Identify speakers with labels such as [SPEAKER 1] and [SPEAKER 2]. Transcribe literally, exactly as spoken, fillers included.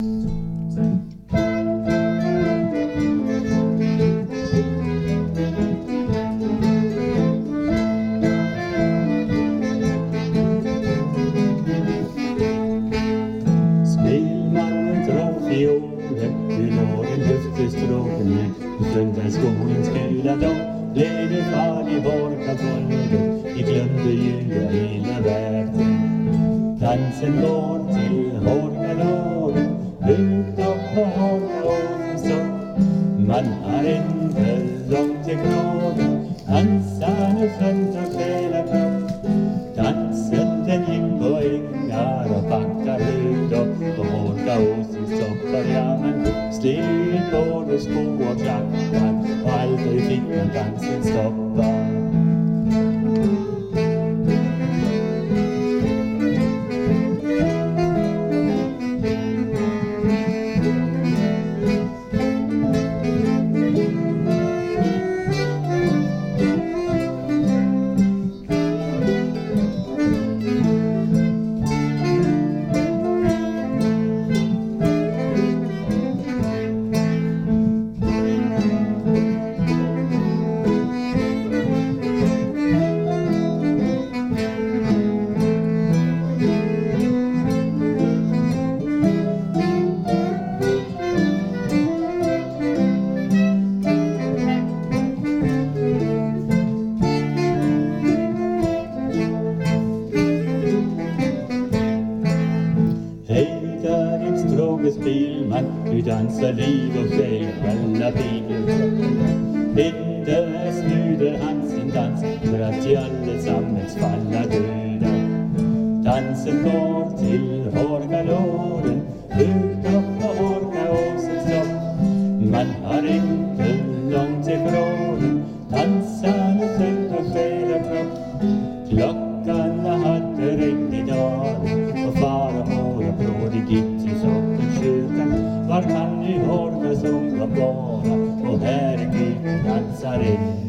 [SPEAKER 1] Spelmannen drar fiolen, hur når en luftestråken ut. På söndagsskolens gula dag blev det fall i vår katolken. Vi glömde ljuga hela världen. Dansen går till Hårgalåren, högt upp på Hårgaåsens topp. Man har inte långt till krågen, dansar nu sönder själa kropp. Dansen den gick på ängar och backar högt upp på Hårgaåsens topp. Börjar man slet både sko och klackar och aldrig fick man dansen stoppa. Spelman, du dansar liv och själ, alla bilar. Inte snuder han sin dans för att i allesammans falla döda. Dansen går till Hårgalåren, högt upp på Hårgaåsens topp. Man har inte långt till krågen, dansar och sönder själ och kropp. Klockarna hade ringt idag och far och mor och brådig gitt i sockerkyrkan. Var kan ni Hårga som var bara och här är Gud dansar in.